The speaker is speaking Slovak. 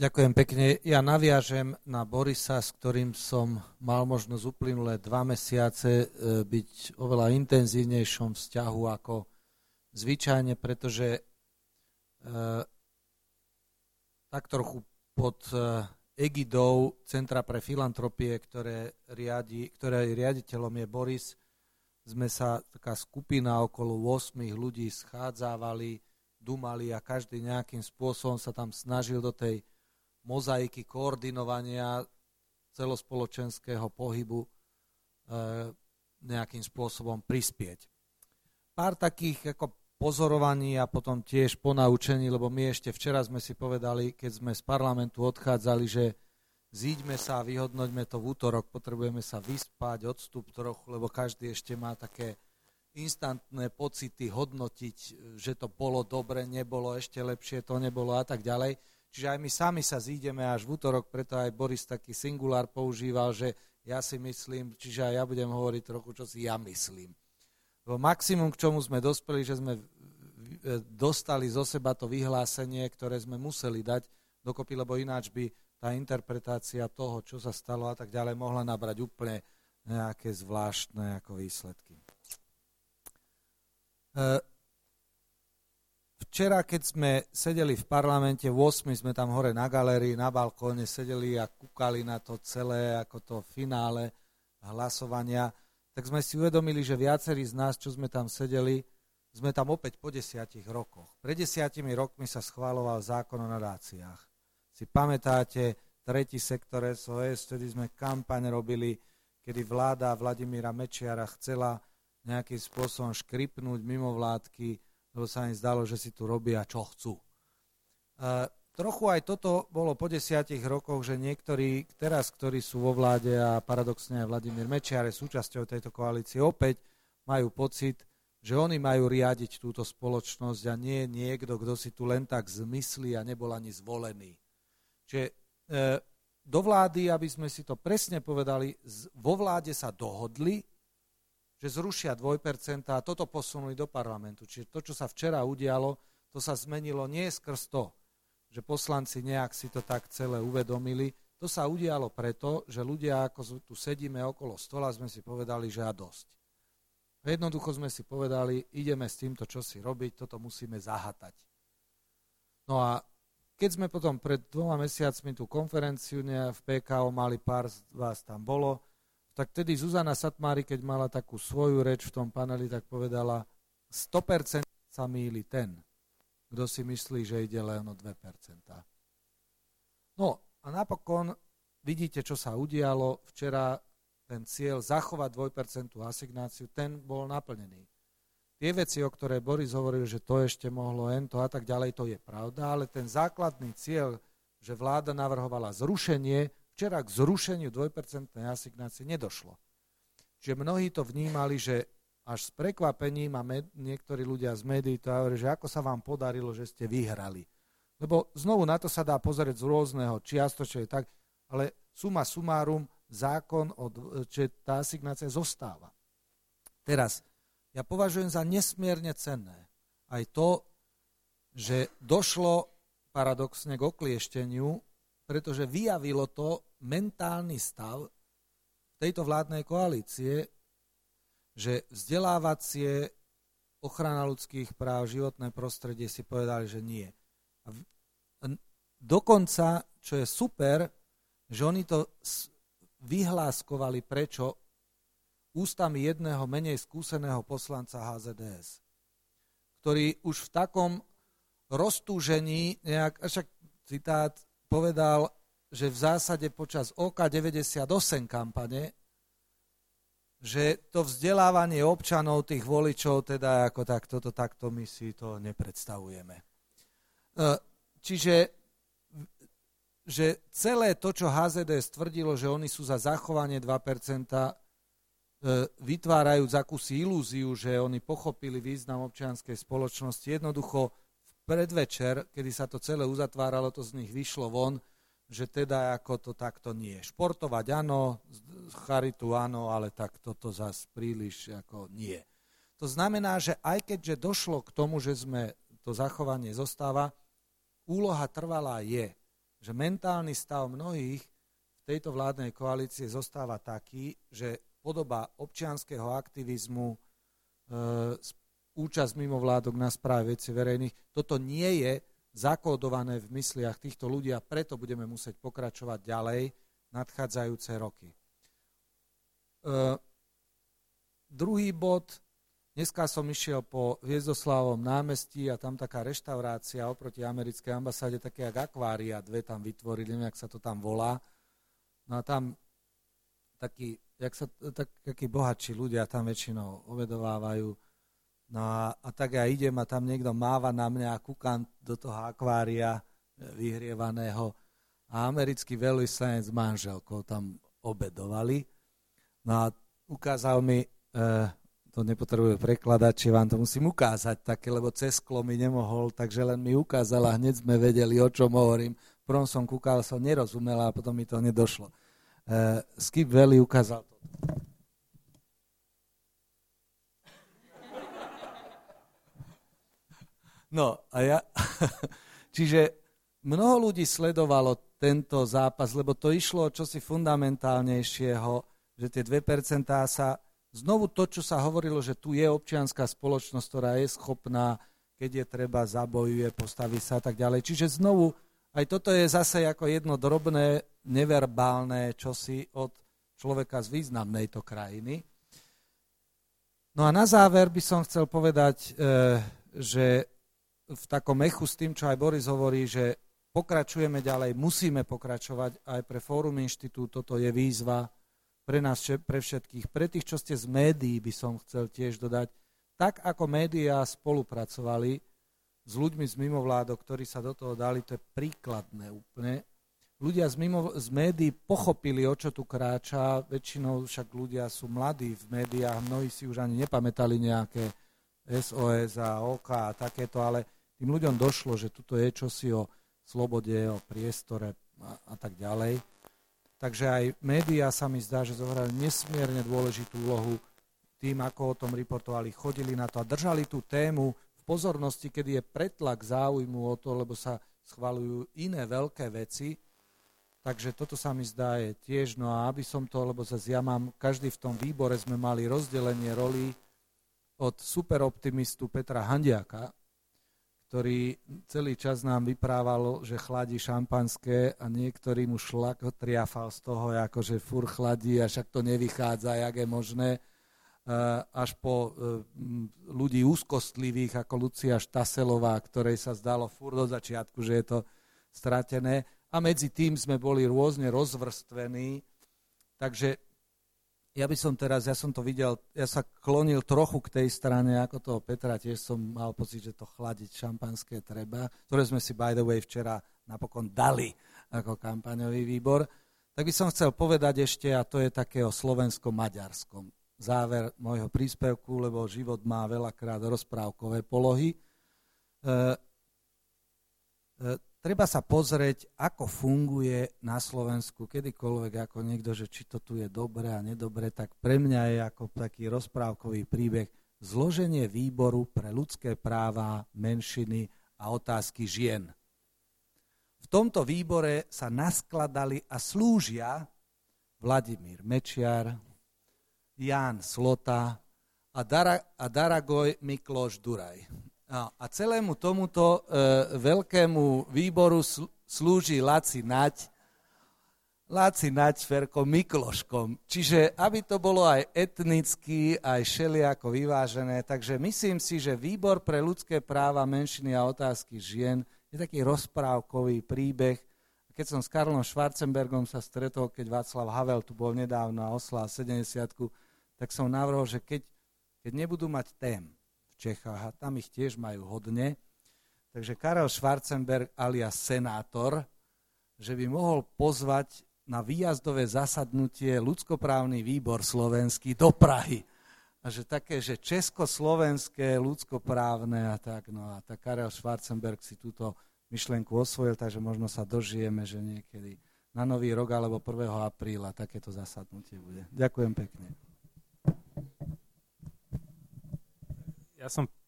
Ďakujem pekne. Ja naviažem na Borisa, s ktorým som mal možnosť uplynulé 2 mesiace byť oveľa intenzívnejšom vzťahu ako zvyčajne, pretože tak trochu pod egidou Centra pre filantropie, ktoré riaditeľom je Boris, sme sa taká skupina okolo 8 ľudí schádzávali, dumali a každý nejakým spôsobom sa tam snažil do tej mozaiky koordinovania celospoločenského pohybu nejakým spôsobom prispieť. Pár takých ako pozorovaní a potom tiež ponaučení, lebo my ešte včera sme si povedali, keď sme z parlamentu odchádzali, že zíďme sa a vyhodnoťme to v útorok, potrebujeme sa vyspať, odstup trochu, lebo každý ešte má také instantné pocity hodnotiť, že to bolo dobre, nebolo, ešte lepšie to nebolo a tak ďalej. Čiže aj my sami sa zídeme až v útorok, preto aj Boris taký singulár používal, že ja si myslím, čiže aj ja budem hovoriť trochu, čo si ja myslím. Lebo maximum, k čomu sme dospeli, že sme dostali zo seba to vyhlásenie, ktoré sme museli dať dokopy, lebo ináč by tá interpretácia toho, čo sa stalo a tak ďalej, mohla nabrať úplne nejaké zvláštne ako výsledky. Včera, keď sme sedeli v parlamente, v 8 sme tam hore na galérii, na balkóne sedeli a kúkali na to celé, ako to finále hlasovania, tak sme si uvedomili, že viacerí z nás, čo sme tam sedeli, sme tam opäť po 10 rokoch. Pred 10 rokmi sa schváľoval zákon o nadáciách. Si pamätáte, 3. sektor SOS, vtedy sme kampaň robili, kedy vláda Vladimíra Mečiara chcela nejakým spôsobom škripnúť mimovládky, lebo sa im zdalo, že si tu robia, čo chcú. Trochu aj toto bolo po 10 rokoch, že niektorí teraz, ktorí sú vo vláde a paradoxne aj Vladimír Mečiar je súčasťou tejto koalície, opäť majú pocit, že oni majú riadiť túto spoločnosť a nie niekto, kto si tu len tak zmyslí a nebol ani zvolený. Čiže do vlády, aby sme si to presne povedali, vo vláde sa dohodli, že zrušia 2% a toto posunuli do parlamentu. Čiže to, čo sa včera udialo, to sa zmenilo nie skrz to, že poslanci nejak si to tak celé uvedomili. To sa udialo preto, že ľudia, ako tu sedíme okolo stola, sme si povedali, že a dosť. Jednoducho sme si povedali, ideme s týmto, čo si robiť, toto musíme zahatať. No a keď sme potom pred 2 mesiacmi tú konferenciu v PKO mali, pár z vás tam bolo, tak tedy Zuzana Satmári, keď mala takú svoju reč v tom paneli, tak povedala, 100% sa mýli ten, kto si myslí, že ide len o 2%. No a napokon vidíte, čo sa udialo. Včera ten cieľ zachovať 2% asignáciu, ten bol naplnený. Tie veci, o ktoré Boris hovoril, že to ešte mohlo to a tak ďalej, to je pravda, ale ten základný cieľ, že vláda navrhovala zrušenie, včera k zrušeniu 2% asignácie nedošlo. Čiže mnohí to vnímali, že až s prekvapením a niektorí ľudia z médií to hovorí, že ako sa vám podarilo, že ste vyhrali. Lebo znovu na to sa dá pozrieť z rôzneho, čiastočne tak, ale suma sumárum, zákon, že tá asignácia zostáva. Teraz, ja považujem za nesmierne cenné aj to, že došlo paradoxne k okliešteniu, pretože vyjavilo to mentálny stav tejto vládnej koalície, že vzdelávacie, ochrana ľudských práv, životné prostredie si povedali, že nie. A dokonca, čo je super, že oni to vyhláskovali prečo ústami jedného menej skúseného poslanca HZDS, ktorý už v takom roztúžení, však citát, povedal, že v zásade počas OK98 kampane, že to vzdelávanie občanov, tých voličov, teda ako takto my si to nepredstavujeme. Čiže že celé to, čo HZDS tvrdilo, že oni sú za zachovanie 2%, vytvárajúc akúsi ilúziu, že oni pochopili význam občianskej spoločnosti, jednoducho predvečer, kedy sa to celé uzatváralo, to z nich vyšlo von, že teda ako to takto nie. Športovať áno, charitu áno, ale tak toto zase príliš ako nie. To znamená, že aj keďže došlo k tomu, že to zachovanie zostáva, úloha trvalá je, že mentálny stav mnohých v tejto vládnej koalície zostáva taký, že podoba občianskeho aktivizmu, účasť mimovládok na správe vecí verejných, toto nie je zakódované v mysliach týchto ľudí a preto budeme musieť pokračovať ďalej nadchádzajúce roky. Druhý bod, dneska som išiel po Hviezdoslavovom námestí a tam taká reštaurácia oproti americkej ambasáde, také jak akvária, dve tam vytvorili, neviem, jak sa to tam volá. No a tam takí bohatší ľudia tam väčšinou obedovávajú. No a tak ja idem a tam niekto máva na mňa a kúkam do toho akvária vyhrievaného a americký veľvyslanec s manželkou tam obedovali. No a ukázal mi, to nepotrebujem prekladať, či vám to musím ukázať také, lebo cez sklo mi nemohol, takže len mi ukázal a hneď sme vedeli, o čom hovorím. V prvom som kúkal, som nerozumel a potom mi to nedošlo. Skip Valley ukázal to. No a ja, čiže mnoho ľudí sledovalo tento zápas, lebo to išlo čosi fundamentálnejšieho, že tie 2% sa, znovu to, čo sa hovorilo, že tu je občianská spoločnosť, ktorá je schopná, keď je treba, zabojuje, postaví sa a tak ďalej. Čiže znovu, aj toto je zase ako jedno drobné, neverbálne čosi od človeka z významnej to krajiny. No a na záver by som chcel povedať, že v takom echu s tým, čo aj Boris hovorí, že pokračujeme ďalej, musíme pokračovať aj pre Fórum Inštitút, toto je výzva pre nás, pre všetkých. Pre tých, čo ste z médií, by som chcel tiež dodať, tak ako médiá spolupracovali s ľuďmi z mimovládok, ktorí sa do toho dali, to je príkladné úplne. Ľudia z médií pochopili, o čo tu kráča, väčšinou však ľudia sú mladí v médiách, mnohí si už ani nepamätali nejaké SOS a OK a takéto, ale tým ľuďom došlo, že tuto je čosi o slobode, o priestore a tak ďalej. Takže aj médiá sa mi zdá, že zohrali nesmierne dôležitú úlohu tým, ako o tom reportovali, chodili na to a držali tú tému v pozornosti, kedy je pretlak záujmu o to, lebo sa schvaľujú iné veľké veci. Takže toto sa mi zdá je tiež, no a aby som to, lebo zase ja mám, každý v tom výbore sme mali rozdelenie rolí od superoptimistu Petra Handiaka, ktorý celý čas nám vyprával, že chladí šampanské a niektorý mu šlak triafal z toho, akože furt chladí a však to nevychádza, jak je možné, až po ľudí úzkostlivých ako Lucia Štaselová, ktorej sa zdalo furt od začiatku, že je to stratené. A medzi tým sme boli rôzne rozvrstvení, takže ja som to videl, ja sa klonil trochu k tej strane, ako toho Petra, tiež som mal pocit, že to chladiť šampanské treba, ktoré sme si by the way včera napokon dali ako kampaňový výbor. Tak by som chcel povedať ešte, a to je také o slovensko-maďarskom záver môjho príspevku, lebo život má veľakrát rozprávkové polohy. Treba sa pozrieť, ako funguje na Slovensku kedykoľvek ako niekto, že či to tu je dobre a nedobre, tak pre mňa je ako taký rozprávkový príbeh zloženie výboru pre ľudské práva, menšiny a otázky žien. V tomto výbore sa naskladali a slúžia Vladimír Mečiar, Ján Slota a Daragoj Mikloš Duraj. No, a celému tomuto veľkému výboru slúži Laci Naď Ferko Mikloškom. Čiže aby to bolo aj etnicky, aj všelijako vyvážené. Takže myslím si, že výbor pre ľudské práva, menšiny a otázky žien je taký rozprávkový príbeh. Keď som s Karlom Schwarzenbergom sa stretol, keď Václav Havel tu bol nedávno a oslal 70-ku, tak som navrhol, že keď nebudú mať tém Čechách, a tam ich tiež majú hodne. Takže Karel Schwarzenberg alias senátor, že by mohol pozvať na výjazdové zasadnutie ľudskoprávny výbor slovenský do Prahy. A že také, že československé ľudskoprávne a tak. No a tak Karel Schwarzenberg si túto myšlienku osvojil, takže možno sa dožijeme, že niekedy na Nový rok alebo 1. apríla takéto zasadnutie bude. Ďakujem pekne. Ja som